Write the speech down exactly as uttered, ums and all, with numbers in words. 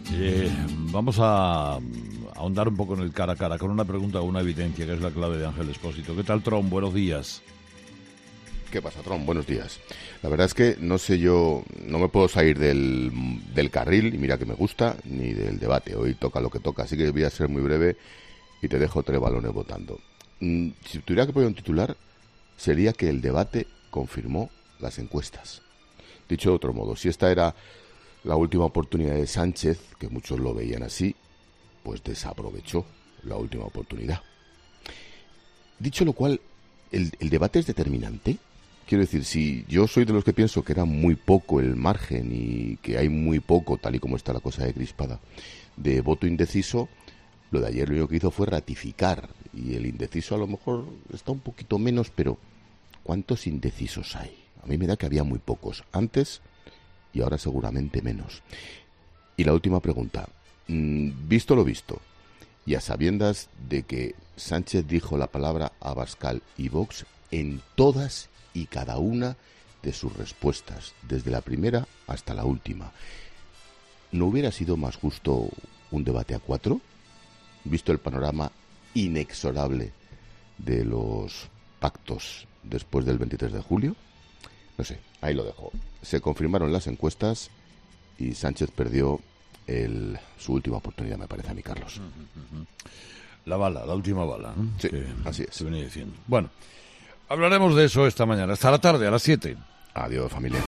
Eh, vamos a, a ahondar un poco en el cara a cara con una pregunta o una evidencia, que es la clave de Ángel Expósito. ¿Qué tal, Tron? Buenos días. ¿Qué pasa, Tron? Buenos días. La verdad es que no sé yo, no me puedo salir del, del carril, y mira que me gusta, ni del debate. Hoy toca lo que toca, así que voy a ser muy breve y te dejo tres balones votando. Mm, si tuviera que poner un titular, sería que el debate confirmó las encuestas. Dicho de otro modo, si esta era la última oportunidad de Sánchez, que muchos lo veían así, pues desaprovechó la última oportunidad. Dicho lo cual, ¿el, el debate es determinante? Quiero decir, si yo soy de los que pienso que era muy poco el margen y que hay muy poco, tal y como está la cosa de crispada, de voto indeciso, lo de ayer lo único que hizo fue ratificar. Y el indeciso a lo mejor está un poquito menos, pero ¿cuántos indecisos hay? A mí me da que había muy pocos antes y ahora seguramente menos. Y la última pregunta, visto lo visto, y a sabiendas de que Sánchez dijo la palabra Abascal y Vox en todas y cada una de sus respuestas, desde la primera hasta la última, ¿no hubiera sido más justo un debate a cuatro? Visto el panorama inexorable de los pactos después del veintitrés de julio, no sé, ahí lo dejo. Se confirmaron las encuestas y Sánchez perdió el, su última oportunidad, me parece a mí, Carlos. La bala, la última bala, ¿no? Sí, que así es. Se venía diciendo. Bueno, hablaremos de eso esta mañana. Hasta la tarde, a las siete. Adiós, familia.